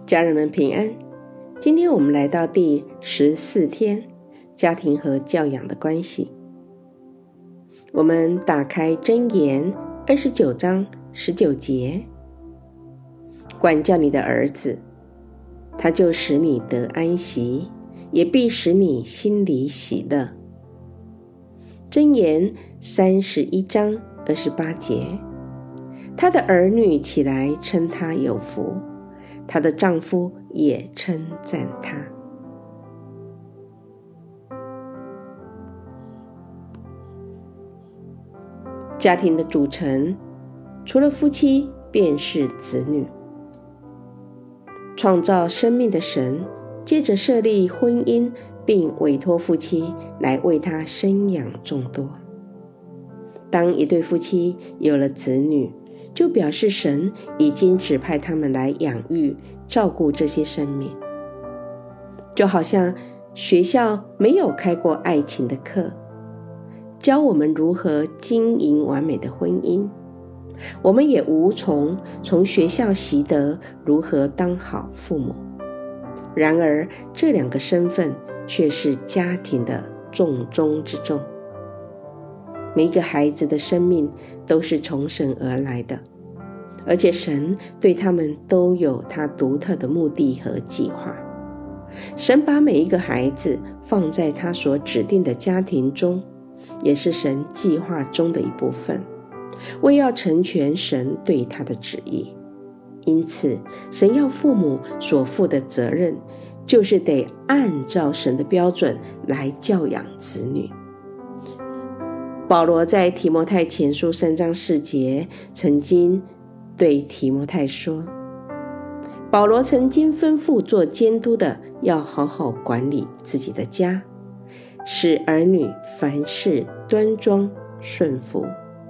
家人们平安。今天我们来到第14天，家庭和教养的关系。我们打开箴言29章19节，管教你的儿子，他就使你得安息，也必使你心里喜乐。箴言31章28节，他的儿女起来称他有福，她的丈夫也称赞她。家庭的组成，除了夫妻，便是子女。创造生命的神，借着设立婚姻，并委托夫妻来为他生养众多。当一对夫妻有了子女，就表示神已经指派他们来养育、照顾这些生命。就好像学校没有开过爱情的课，教我们如何经营完美的婚姻，我们也无从学校习得如何当好父母。然而，这两个身份却是家庭的重中之重。每一个孩子的生命都是从神而来的，而且神对他们都有他独特的目的和计划。神把每一个孩子放在他所指定的家庭中，也是神计划中的一部分，为要成全神对他的旨意。因此，神要父母所负的责任，就是得按照神的标准来教养子女。保罗在提摩太前书3章4节曾经对提摩太说，保罗曾经吩咐做监督的要好好管理自己的家，使儿女凡事端庄顺服。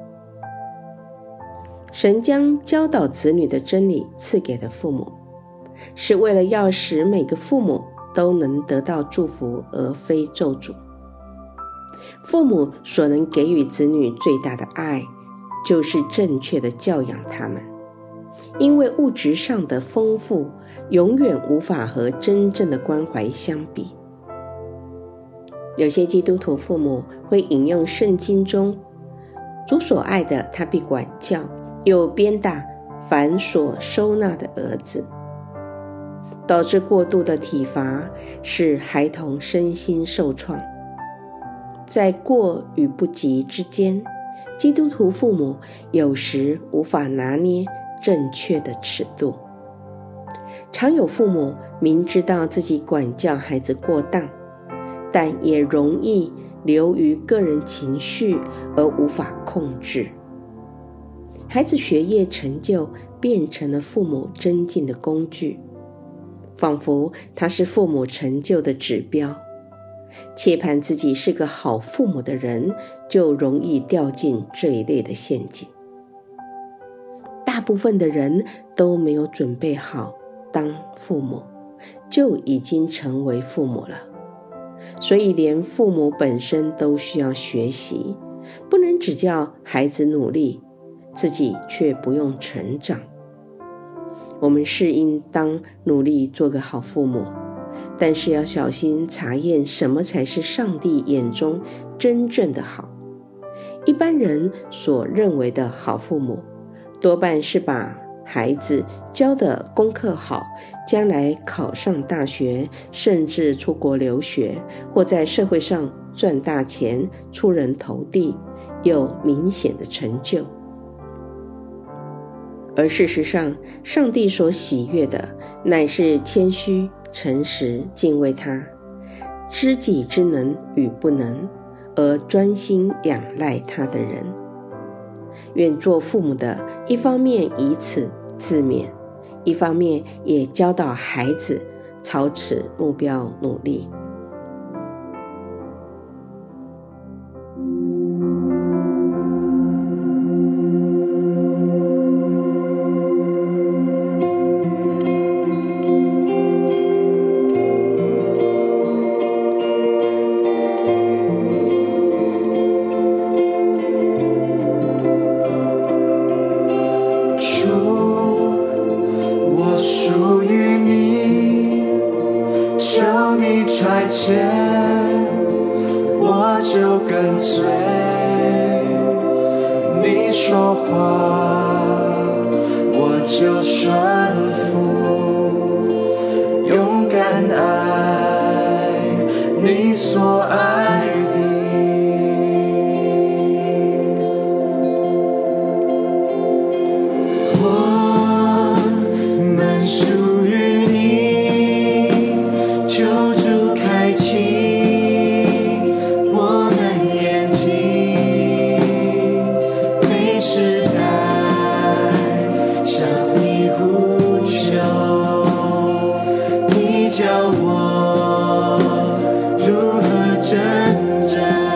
神将教导子女的真理赐给了父母，是为了要使每个父母都能得到祝福而非咒诅。父母所能给予子女最大的爱，就是正确的教养他们，因为物质上的丰富永远无法和真正的关怀相比。有些基督徒父母会引用圣经中主所爱的他必管教，又鞭打凡所收纳的儿子，导致过度的体罚，使孩童身心受创。在过与不及之间，基督徒父母有时无法拿捏正确的尺度。常有父母明知道自己管教孩子过当，但也容易流于个人情绪而无法控制。孩子学业成就变成了父母增进的工具，仿佛它是父母成就的指标。切盼自己是个好父母的人，就容易掉进这一类的陷阱。大部分的人都没有准备好当父母，就已经成为父母了。所以连父母本身都需要学习，不能只叫孩子努力，自己却不用成长。我们是应当努力做个好父母，但是要小心查验什么才是上帝眼中真正的好。一般人所认为的好父母，多半是把孩子教的功课好，将来考上大学，甚至出国留学，或在社会上赚大钱，出人头地，有明显的成就。而事实上，上帝所喜悦的乃是谦虚、诚实、敬畏他，知己之能与不能，而专心仰赖他的人。愿做父母的一方面以此自勉，一方面也教导孩子朝此目标努力。 属于你。 说话，我就顺服，勇敢爱你所爱的。我们属于你，求主开启我们眼睛，每时代向你呼求，你教我如何挣扎。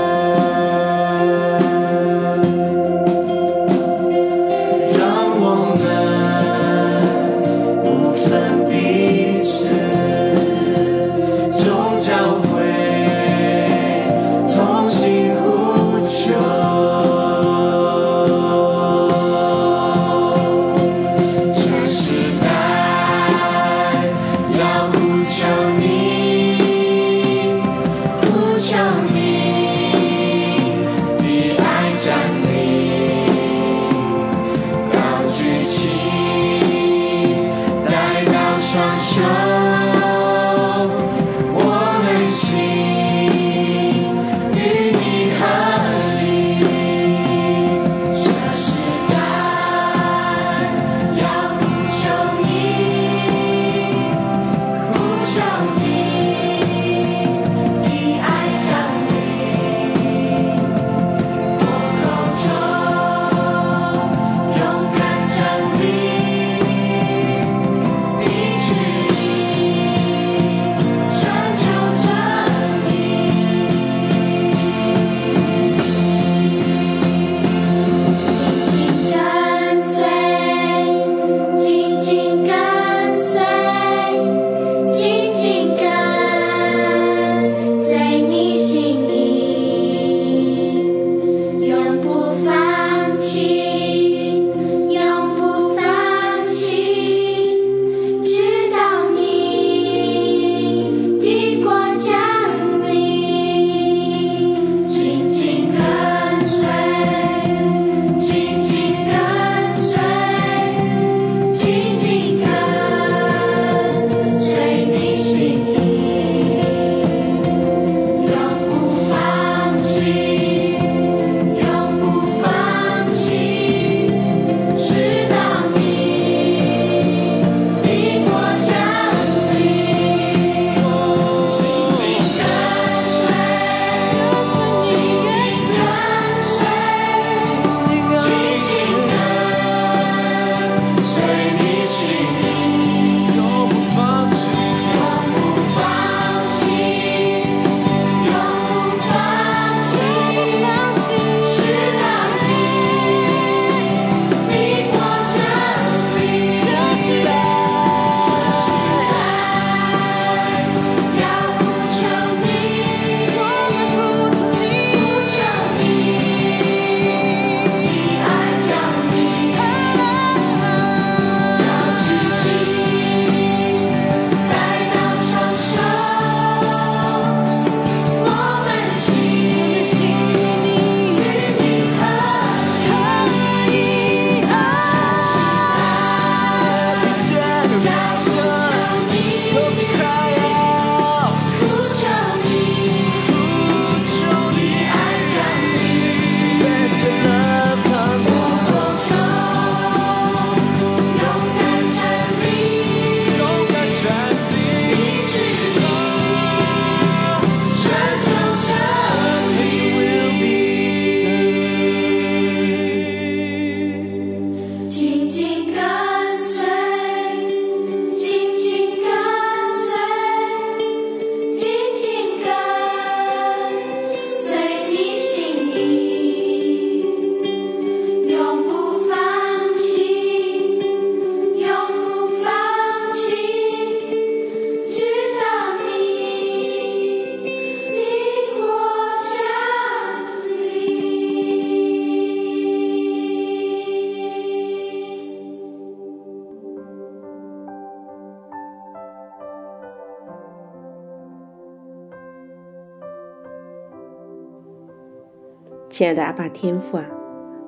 亲爱的阿爸天父啊，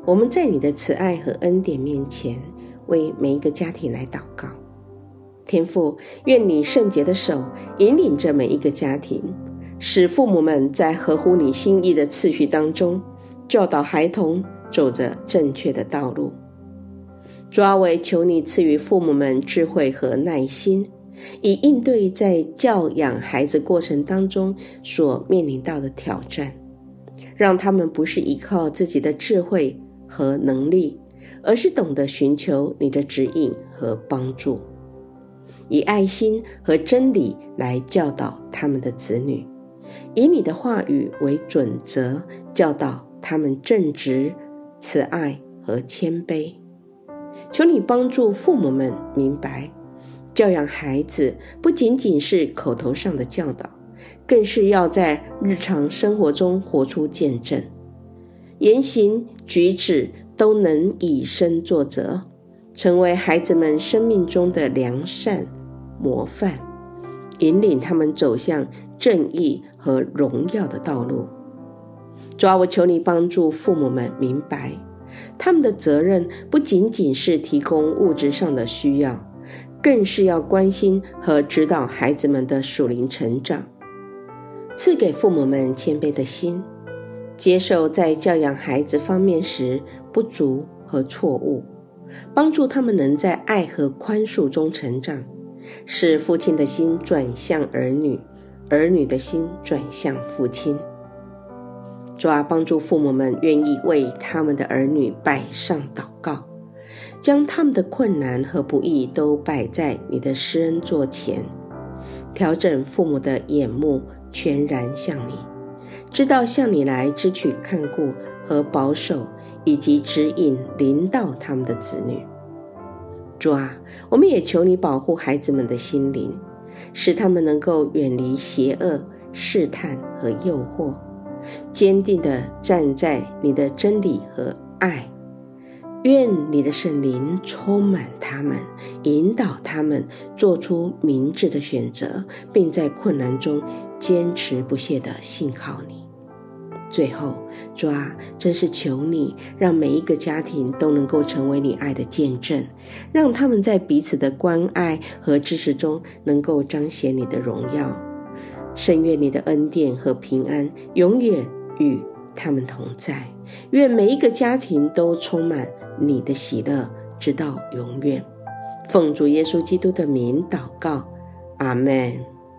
我们在你的慈爱和恩典面前，为每一个家庭来祷告。天父，愿你圣洁的手引领着每一个家庭，使父母们在合乎你心意的次序当中，教导孩童走着正确的道路。主啊，我也求你赐予父母们智慧和耐心，以应对在教养孩子过程当中所面临到的挑战，让他们不是依靠自己的智慧和能力，而是懂得寻求你的指引和帮助，以爱心和真理来教导他们的子女，以你的话语为准则，教导他们正直、慈爱和谦卑。求你帮助父母们明白，教养孩子不仅仅是口头上的教导，更是要在日常生活中活出见证，言行举止都能以身作则，成为孩子们生命中的良善模范，引领他们走向正义和荣耀的道路。主啊，我求你帮助父母们明白，他们的责任不仅仅是提供物质上的需要，更是要关心和指导孩子们的属灵成长，赐给父母们谦卑的心，接受在教养孩子方面时不足和错误，帮助他们能在爱和宽恕中成长，使父亲的心转向儿女，儿女的心转向父亲。主啊，帮助父母们愿意为他们的儿女摆上祷告，将他们的困难和不易都摆在你的施恩座前，调整父母的眼目全然向你，知道向你来支取看顾和保守，以及指引领导他们的子女。主啊，我们也求你保护孩子们的心灵，使他们能够远离邪恶、试探和诱惑，坚定地站在你的真理和爱。愿你的圣灵充满他们，引导他们做出明智的选择，并在困难中坚持不懈地信靠你。最后，主啊，真是求你让每一个家庭都能够成为你爱的见证，让他们在彼此的关爱和支持中能够彰显你的荣耀。深愿你的恩典和平安永远与他们同在，愿每一个家庭都充满你的喜乐，直到永远。奉主耶稣基督的名祷告，阿们。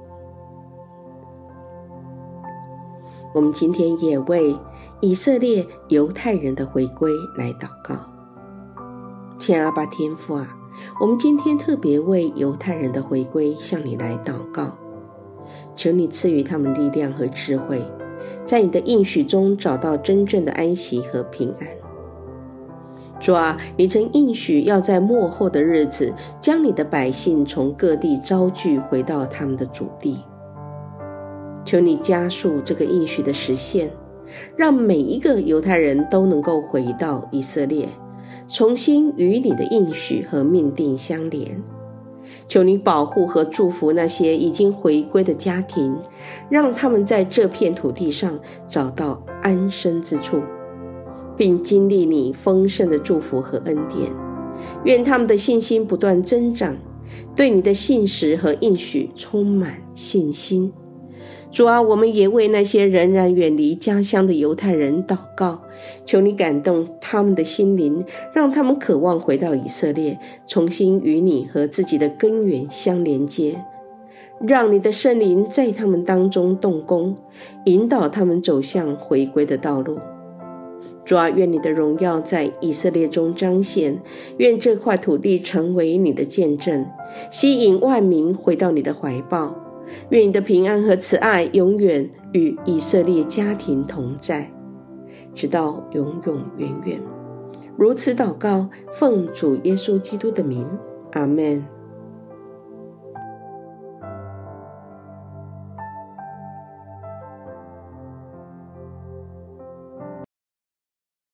我们今天也为以色列犹太人的回归来祷告。亲阿爸天父啊，我们今天特别为犹太人的回归向你来祷告，求你赐予他们力量和智慧，在你的应许中找到真正的安息和平安。主啊，你曾应许要在末后的日子，将你的百姓从各地招聚回到他们的祖地。求你加速这个应许的实现，让每一个犹太人都能够回到以色列，重新与你的应许和命定相连。求你保护和祝福那些已经回归的家庭，让他们在这片土地上找到安身之处，并经历你丰盛的祝福和恩典。愿他们的信心不断增长，对你的信实和应许充满信心。主啊，我们也为那些仍然远离家乡的犹太人祷告，求你感动他们的心灵，让他们渴望回到以色列，重新与你和自己的根源相连接，让你的圣灵在他们当中动工，引导他们走向回归的道路。主啊，愿你的荣耀在以色列中彰显，愿这块土地成为你的见证，吸引万民回到你的怀抱。愿你的平安和慈爱永远与以色列家庭同在，直到永永远远。如此祷告，奉主耶稣基督的名，阿们。